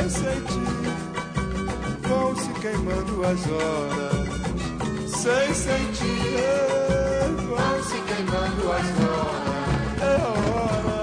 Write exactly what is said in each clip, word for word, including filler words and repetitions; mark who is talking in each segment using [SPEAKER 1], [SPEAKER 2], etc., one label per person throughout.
[SPEAKER 1] sem sentir, vão se queimando as horas. Sem sentir, vão se queimando as horas. É a hora.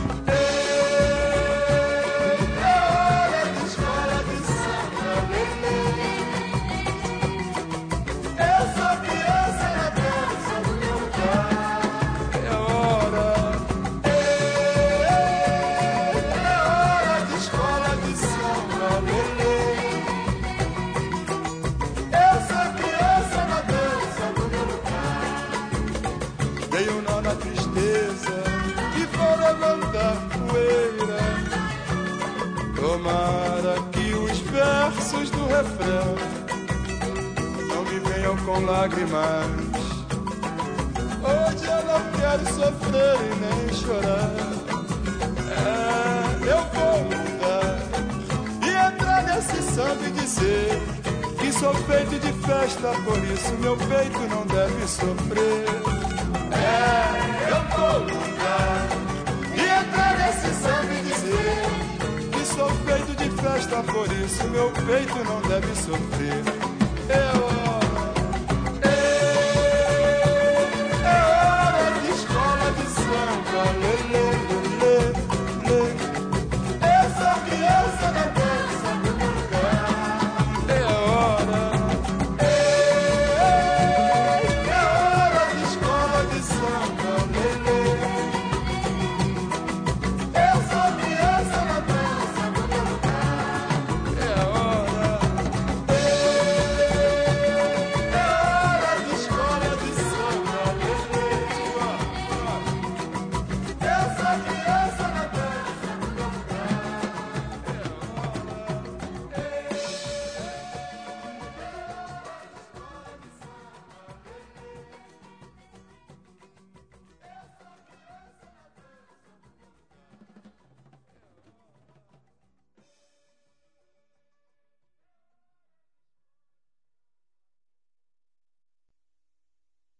[SPEAKER 1] Tomara que os versos do refrão não me venham com lágrimas. Hoje eu não quero sofrer e nem chorar. É, eu vou mudar e entrar nesse samba e dizer que sou feito de festa, por isso meu peito não deve sofrer. É, eu vou mudar e entrar nesse samba e dizer sou feito de festa, por isso meu peito não deve sofrer. Eu